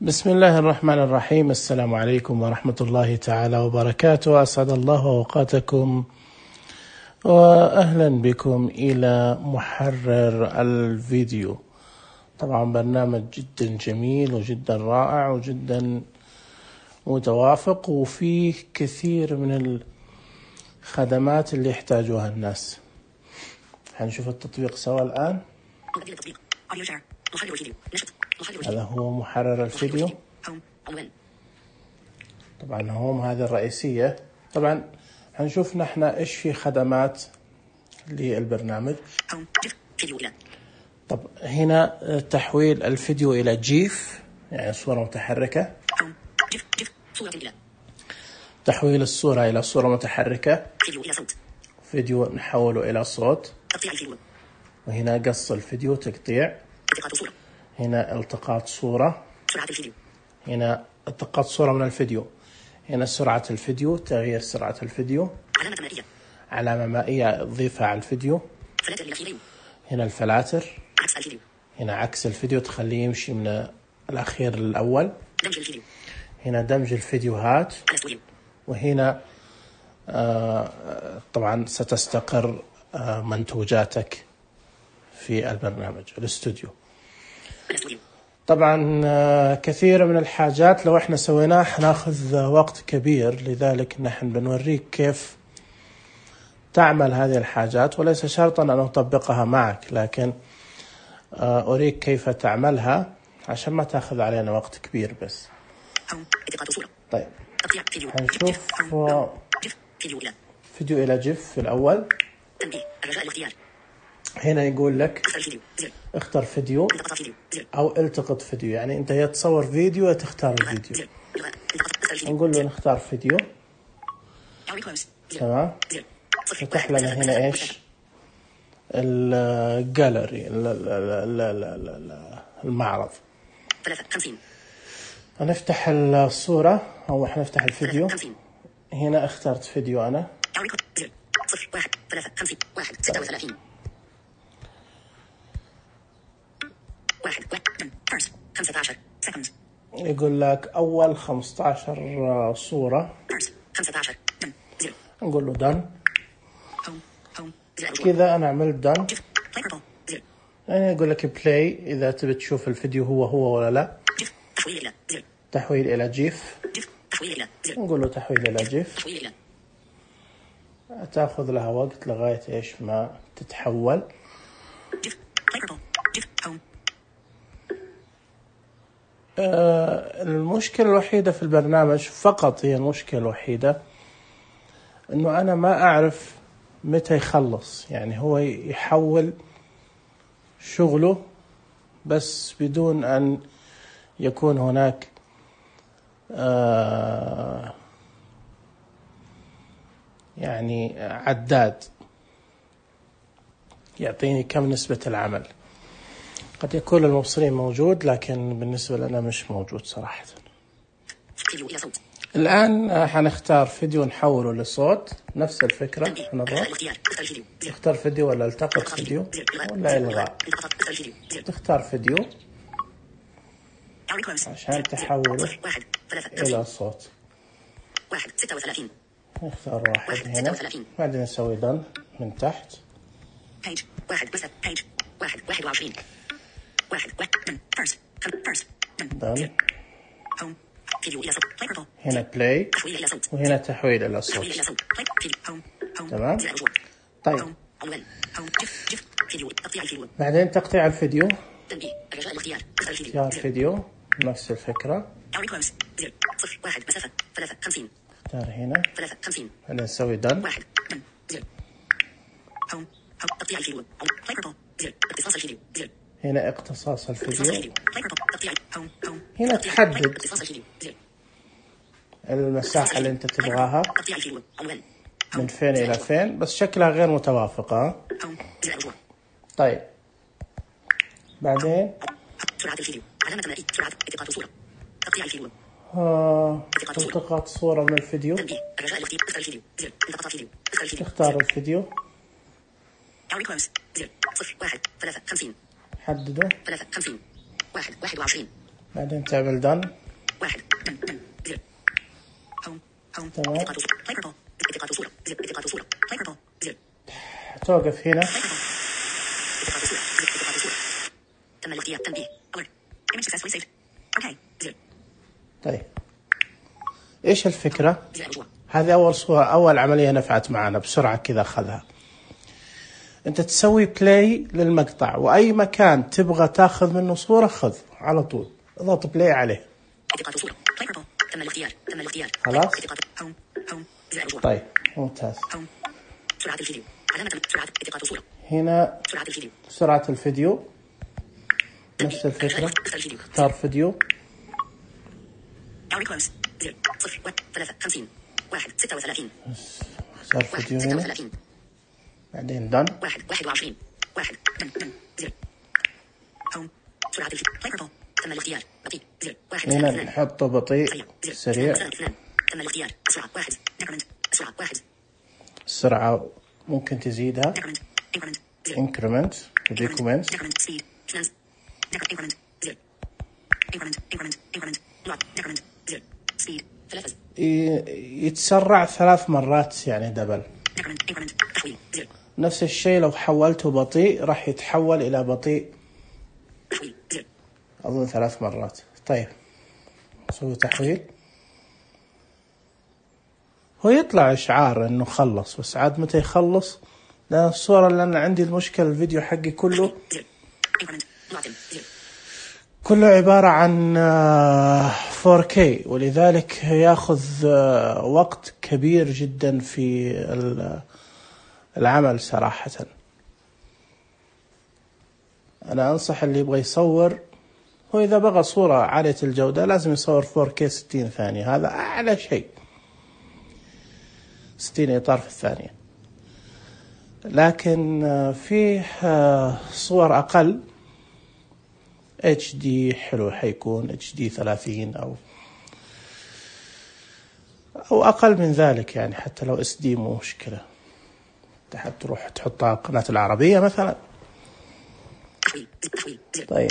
بسم الله الرحمن الرحيم. السلام عليكم ورحمة الله تعالى وبركاته. أسعد الله أوقاتكم وأهلا بكم إلى محرر الفيديو. طبعا برنامج جدا جميل وجدا رائع وجدا متوافق وفيه كثير من الخدمات اللي يحتاجوها الناس. هنشوف التطبيق سوا الآن. هذا هو محرر الفيديو. طبعا هوم هذه الرئيسية. طبعا هنشوف نحن ايش في خدمات للبرنامج. طب هنا تحويل الفيديو الى جيف، يعني صورة متحركة. تحويل الصورة الى صورة متحركة. فيديو نحوله الى صوت. وهنا قص الفيديو، تقطيع. هنا التقاط صورة. هنا التقاط صورة من الفيديو. هنا سرعة الفيديو، تغيير سرعة الفيديو. علامة مائية تضيفها على الفيديو. هنا الفلاتر. هنا عكس الفيديو، تخليه يمشي من الأخير للأول. هنا دمج الفيديوهات. وهنا طبعا ستستقر منتوجاتك في البرنامج الاستوديو. طبعا كثير من الحاجات لو احنا سويناه حناخذ وقت كبير، لذلك نحن بنوريك كيف تعمل هذه الحاجات، وليس شرطا أن أطبقها معك، لكن أريك كيف تعملها عشان ما تأخذ علينا وقت كبير بس. طيب هنشوف فيديو إلى جيف في الأول. هنا يقول لك اختر فيديو أو التقط فيديو، يعني أنت يا تصور فيديو يا تختار الفيديو. نقول له نختار فيديو. تمام. فتح لنا هنا إيش؟ الجاليري، المعرض. هنفتح الصورة أو حنفتح الفيديو. هنا اخترت فيديو أنا. يقول لك أول 15 صورة. نقول له done. كذا أنا عملت done. يعني يقول لك play إذا تبي تشوف الفيديو هو ولا لا. تحويل إلى جيف. نقول له تحويل إلى جيف. تأخذ لها وقت لغاية إيش ما تتحول. المشكلة الوحيدة في البرنامج فقط، هي المشكلة الوحيدة إنه أنا ما أعرف متى يخلص، يعني هو يحول شغله بس بدون أن يكون هناك يعني عداد يعطيني كم نسبة العمل. قد يكون المبصرين موجود، لكن بالنسبة لنا مش موجود صراحة. الآن حنختار فيديو نحوله لصوت، نفس الفكرة. تختار فيديو ولا التقط فيديو ولا إلغاء. تختار فيديو عشان تحوله إلى صوت. نختار واحد هنا، بعدين نسوي دن من تحت. دن. هنا بلاي وهنا تحويل إلى صوت. تمام. طيب بعدين تقطيع الفيديو. اختيار فيديو نفس الفكرة. اختار هنا، بعدين نسوي دن. هنا اقتصاص الفيديو. هنا تحدد المساحة اللي انت تبغاها من فين إلى فين، بس شكلها غير متوافقة. طيب بعدين التقاط صورة من الفيديو. تختار الفيديو، حدده. بعدين تعمل دن. واحد دن دن زر هوم هوم تمام. التقاط صورة بلاي بيربل التقاط صورة زر التقاط صورة بلاي بيربل زر توقف هنا. التقاط صورة زر التقاط صورة تم الاختيار تنبيه alert image successfully saved اوكي زر. طيب ايش الفكرة؟ زر رجوع هذه أول صورة، أول عملية نفعت معنا بسرعة كذا أخذها. أنت تسوي بلاي للمقطع، وأي مكان تبغى تاخذ منه صورة خذ على طول، اضغط بلاي عليه. التقاط صورة بلاي بيربل تم الاختيار تم الاختيار خلاص. التقاط هوم هوم زر رجوع طيب ممتاز. هوم سرعة الفيديو علامة سرعة التقاط صورة هنا سرعة الفيديو سرعة الفيديو نفس الفكرة، اختار فيديو. Hourly close 0 0 3 50 1 36 اختار 1 فيديو هنا 36 بعدين دن. 1 21 1 دن دن 0 هوم سرعة الفيديو بلاي بيربل تم الاختيار بطيء 0 1 هنا 2 نحطه بطيء سريع. 2 تم الاختيار سرعة 1 increment سرعة 1 السرعة ممكن تزيدها increment increment 0 increment decrement. increment speed finance increment 0 increment increment increment decrement 0 speed 3 يتسرع 3 مرات يعني دبل. increment increment تحويل 0 نفس الشيء لو حولته بطيء راح يتحول إلى بطيء تحويل 0 أظن 3 مرات. طيب نسوي تحويل. هو يطلع إشعار إنه خلص، بس عاد متى يخلص؟ لأن الصورة اللي أنا عندي المشكلة الفيديو حقي كله كله عبارة عن 4K، ولذلك ياخذ وقت كبير جدا في العمل صراحة. أنا أنصح اللي يبغى يصور، هو إذا بغى صورة عالية الجودة لازم يصور 4K 60 ثانية، هذا أعلى شيء، 60 إطار في الثانية. لكن فيه صور أقل HD حلو، حيكون HD 30 أو أقل من ذلك يعني، حتى لو SD مو مشكلة. تحب تروح تحطها قناة العربية مثلا. طيب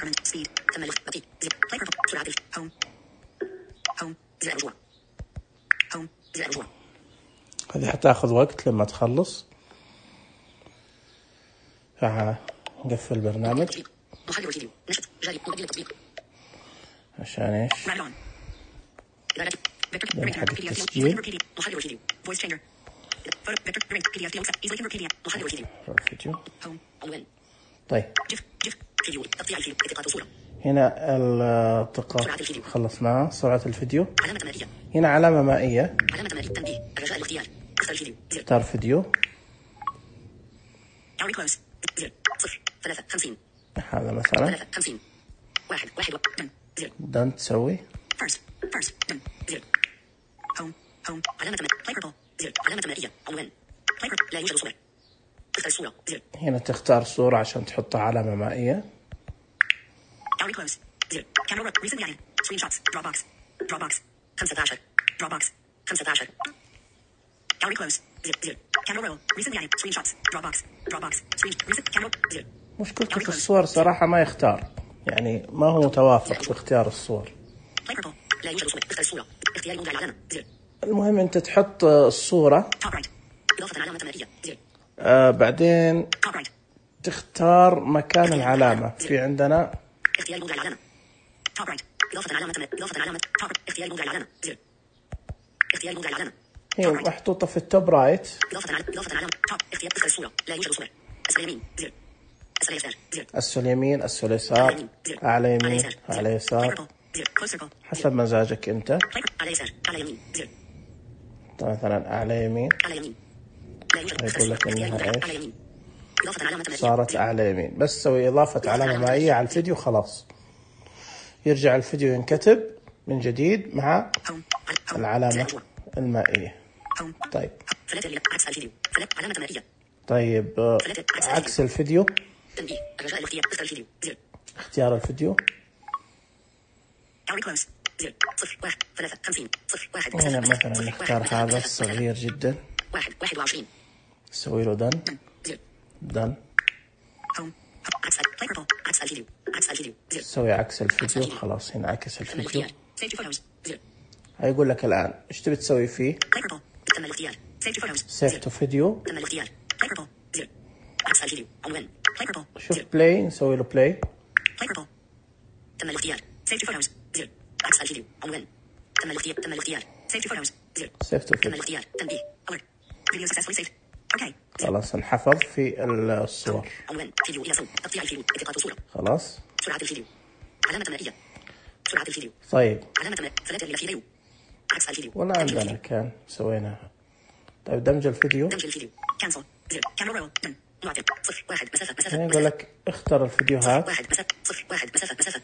هذه حتاخذ وقت لما تخلص. نقفل البرنامج عشان ايش؟ نلحق التسجيل. فيديو. طيب هنا التقاط خلصناه. سرعة الفيديو هنا علامة مائية، اختار فيديو. هذا مثلا دن تسوي. هنا تختار صورة عشان تحطها علامة مائية. مشكلته في الصور صراحة ما يختار، يعني ما هو متوافق في اختيار الصور. المهم انت تحط الصورة بعدين تختار مكان العلامة. في عندنا هي محطوطة في التوب رايت، أسفل يمين، أسفل يسار، أعلى يمين، أعلى يسار، حسب مزاجك أنت. مثلا أعلى يمين يقول لك إنها إيش، صارت أعلى يمين. بس سوي إضافة علامة مائية على الفيديو خلاص، يرجع الفيديو ينكتب من جديد مع العلامة المائية. طيب عكس الفيديو، اختيار الفيديو هنا مثلا نختار هذا الصغير جدا، نسوي له دن. عكس play purple عكس الفيديو عكس الفيديو زر سوي عكس الفيديو. خلاص هنا عكس تم الفيديو. الاختيار save to photos زر هيقول لك الآن إيش تبي تسوي فيه؟ play purple تم الاختيار save to photos سيف تو فيديو. تم الاختيار play purple زر عكس الفيديو عنوان play purple شوف زر بلاي، نسوي له بلاي. play purple تم الاختيار save to photos زر عكس الفيديو عنوان تم الاختيار save to photos زر سيف تو تم فيديو. الاختيار تنبيه alert video successfully saved اوكي خلاص انحفظ في الصور. عنوان فيديو الى صوت تقطيع الفيديو التقاط صوره خلاص. سرعه الفيديو علامه مائيه سرعه الفيديو طيب علامه فلات الملف فيديو عكس الفيديو ولا عندنا كان سويناها. طيب دمج الفيديو. دمج الفيديو كانسل زر كاميرا رول دن معطل 0 1 مسافه هنا يقول لك اختر الفيديوهات. 1 مسافه 0 1 مسافه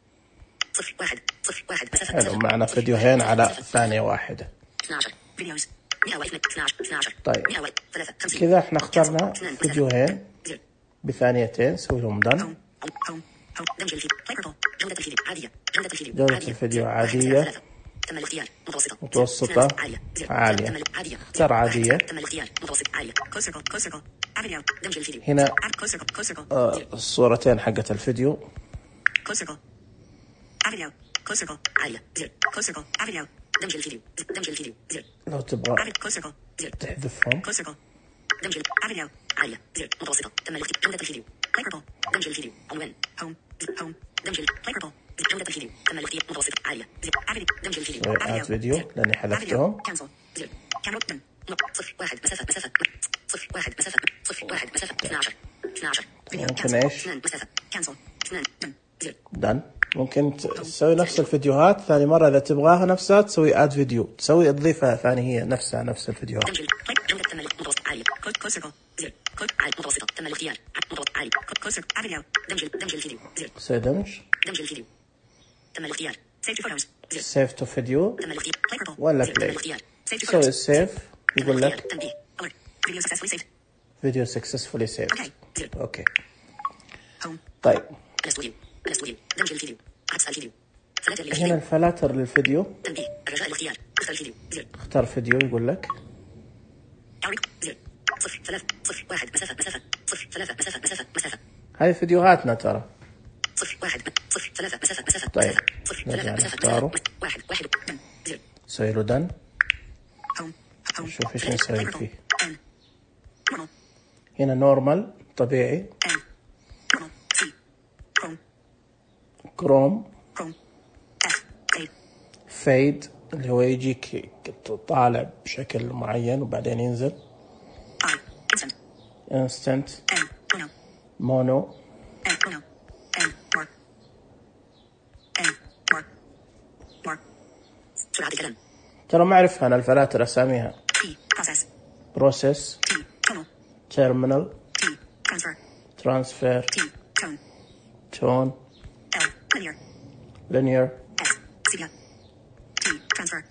0 1 0 1 مسافه حلو، معنا فيديوهين على ثانية واحدة. 12 فيديوز 112 طيب 153 كذا احنا اخترنا فيديوهين بثانيتين. سوي لهم دن. دمج الفيديو play purple جودة الفيديو عادية جودة الفيديو جودة الفيديو عادية. تم الاختيار متوسطة. عالية. اختار عادية. تم الاختيار متوسط عالية كل سيركل فيديو دمج الفيديو هنا كل سيركل الصورتين حقت الفيديو. كل سيركل فيديو كل سيركل عالية زر كل سيركل فيديو دمج الفيديو زر لو تبغى كل سيركل زر تحذفهم. كل سيركل دمج الفيديو عالية زر متوسطة تم الاختيار جودة الفيديو play purple دمج الفيديو عنوان هوم دمج play purple جودة الفيديو تم الاختيار متوسط عالية زر دمج الفيديو سوي فيديو لاني حذفتهم. كانسل زر كاميرا دن 0 1 مسافة 0 1 مسافة 0 1 مسافة 12 فيديو ممكن ايش؟ 2 مسافة كانسل 2 دن زر دن. ممكن تسوي نفس الفيديوهات ثاني مرة إذا تبغاها نفسها تسوي اد فيديو، تسوي تضيفها ثاني هي نفسها نفس الفيديوهات. دمج جودة تم متوسط عالية كل سيركل زر كل عالي متوسطة تم الاختيار متوسط عالي كل سيركل فيديو دمج الفيديو زر سوي دمج الفيديو تم الاختيار save to photos زر سيف تو فيديو تم الاختيار play purple ولا تم بلاي. الاختيار save to سوي photos السيف يقول لك تنبيه alert video successfully saved فيديو successfully saved. اوكي زر اوكي. هوم طيب الاستوديو دمج الفيديو عكس الفيديو فلاتر هنا للفيديو الفلاتر للفيديو. تنبيه الرجاء الاختيار اختر الفيديو زر اختار فيديو يقول لك أعرف زر 0 3 0 1 مسافة 0 3 مسافة هذه فيديوهاتنا ترى. 0 1 0 3 مسافة طيب 0 نرجع 3 نختاره. 1 دن زر سوي له دن. هوم شوف ايش نسوي فيه. ان نورمال هنا نورمال طبيعي. ان نورمال سي كروم اف اي فيد اللي هو يجيك طالع بشكل معين وبعدين ينزل. اي انستنت ان مونو ان مور سرعة الكلام ترى ما اعرفها انا الفلاتر اساميها. تي بروسيس بروسيس تي تونل تيرمينال تي ترانسفير ترانسفير تي تون تون ال linear لينير S sepia T transfer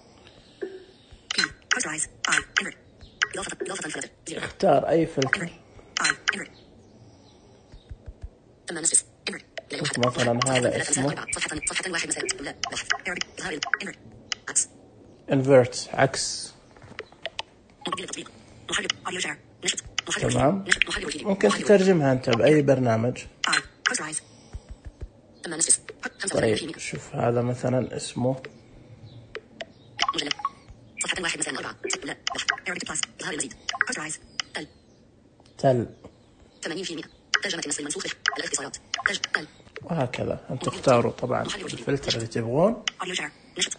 P posterize I invert إضافة الفلاتر زر اختار اي فلتر. I invert ثم نسجس invert شوف مثلا هذا اسمه صفحة واحد مسافة لا بحث Arabic إظهار invert عكس انفيرت عكس. مقبل التطبيق محرك audio share نشط تمام. محرك الفيديو ممكن تترجمها انت باي برنامج. I posterize ثم نسجس طيب شوف هذا مثلا اسمه مجلد صفحة واحد مسافة 4 لا بحث Arabic plus إظهار المزيد posterize تل 80% ترجمة النص المنسوخ الاختصارات تل وهكذا. انتم اختاروا طبعا الفلتر اللي تبغون audio share نشط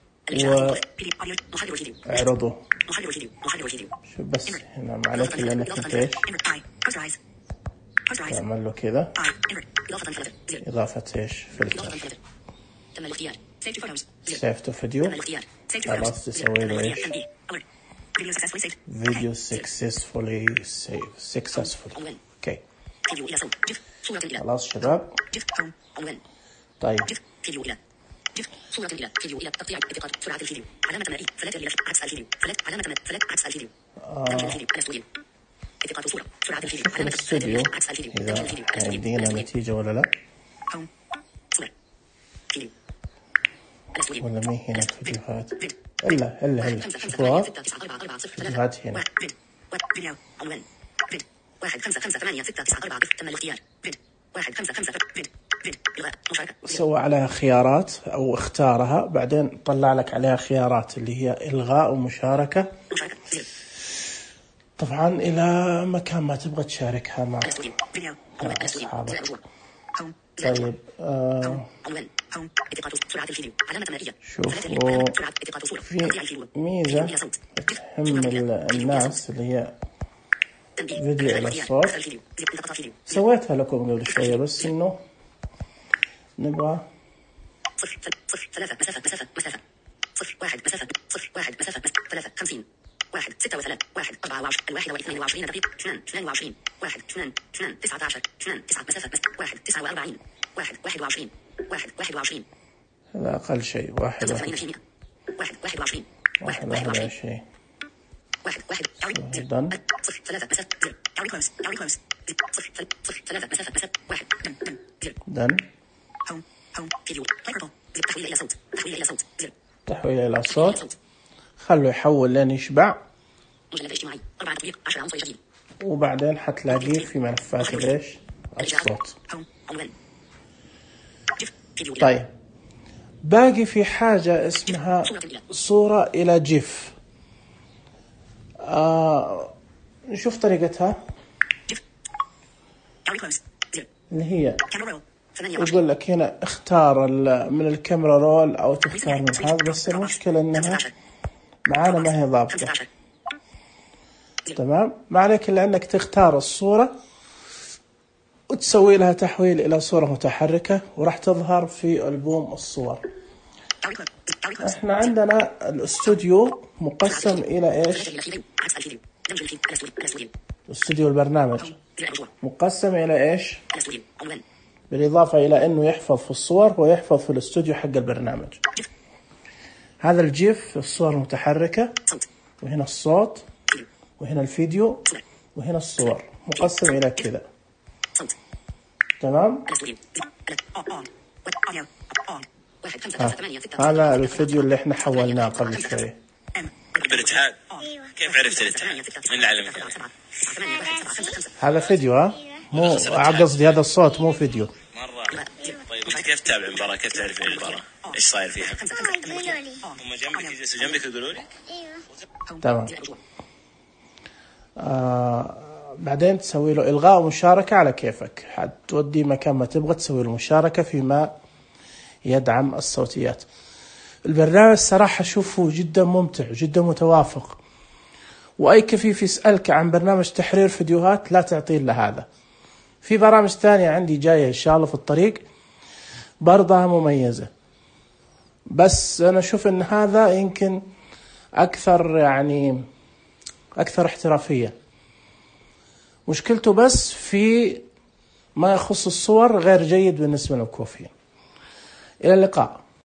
واعرضوا. محرر الفيديو شوف بس هنا معناته انك انت ايش تعمل له كذا اضافة ايش فلتر. تم الاختيار سيف تو فيديو. خلاص تسوي له ايش فيديو successfully saved. اوكي خلاص شباب. طيب صورة إلى فيديو إلى تقطيع اتقاط سرعة الفيديو علامة مائية فلاتر إلى عكس الفيديو علامة فلات عكس الفيديو دمج الفيديو الاستوديو اتقاط صورة سرعة الفيديو علامة الاستوديو عكس الفيديو إذا يدينا نتيجة ولا لا هوم صورة فيديو الاستوديو ولا مي هنا فيديوهات إلا شوفوها فيديوهات هنا فيديو عنوان 1 5 5 8 6 9 4 تم الاختيار. فيد 1 5 5 فيد إلغاء مشاركة. سوى عليها خيارات أو اختارها، بعدين طلع لك عليها خيارات اللي هي إلغاء ومشاركة. مشاركة زر. طبعا إلى مكان ما تبغى تشاركها مع الاستوديو فيديو عنوان الاستوديو أصحابك. زر هوم طيب عنوان هوم التقاط سرعة الفيديو علامة مائية. شوفوا سرعة التقاط صورة في توزيع الفيديو ميزة تهم الناس اللي هي فيديو إلى الصوت، سويتها لكم قبل شوية بس إنه نبغى 0 3 مسافة 0 1 مسافة 0 1 مسافة 3 50 1 6 و3 1 24 22 دقيقة 2 22 1 2 2 19 2 9 مسافة 1 49 1 21 1 21 هذا أقل شيء 1 21 1 21 دن 0 3 مسافة 3 مسافة 1 دن هوم فيديو تحويل إلى صوت زر تحويل إلى صوت، خلوا يحول لين يشبع، مجلد اجتماعي 4 تطبيق 10 عنصر جديد، وبعدين حتلاقيه في ملفات ليش الصوت. طيب باقي في حاجة اسمها صورة إلى جيف. نشوف طريقتها اللي هي يقول لك هنا اختار من الكاميرا رول أو تختار من هذا، بس المشكلة إنها معانا ما هي ضابطة. تمام، ما عليك إلا أنك تختار الصورة وتسوي لها تحويل إلى صورة متحركة وراح تظهر في ألبوم الصور. احنا عندنا الاستوديو مقسم إلى إيش؟ الاستوديو البرنامج مقسم إلى إيش؟ بالإضافة إلى أنه يحفظ في الصور ويحفظ في الاستوديو حق البرنامج. هذا الجيف الصور المتحركة، وهنا الصوت، وهنا الفيديو، وهنا الصور، مقسم إلى كذا. تمام. هذا الفيديو اللي احنا حولناه قبل شوي. بالاتحاد كيف عرفت الاتحاد؟ من اللي علمك؟ هذا فيديو، مو قصدي هذا الصوت مو فيديو. مرة. طيب انت كيف تتابع المباراة؟ كيف تعرف المباراة؟ ايش صاير فيها؟ هم جنبك يجلسوا جنبك يقولوا لك؟ تمام. بعدين تسوي له إلغاء ومشاركة على كيفك، حتودي مكان ما تبغى تسوي له مشاركة فيما يدعم الصوتيات. البرنامج صراحة شوفه جدا ممتع جدا متوافق، وأي كفيف يسألك عن برنامج تحرير فيديوهات لا تعطيه إلا هذا. في برامج ثانية عندي جاية إن شاء الله في الطريق برضها مميزة، بس أنا أشوف إن هذا يمكن أكثر أكثر احترافية. مشكلته بس في ما يخص الصور غير جيد بالنسبة للكوفيين. إلى اللقاء.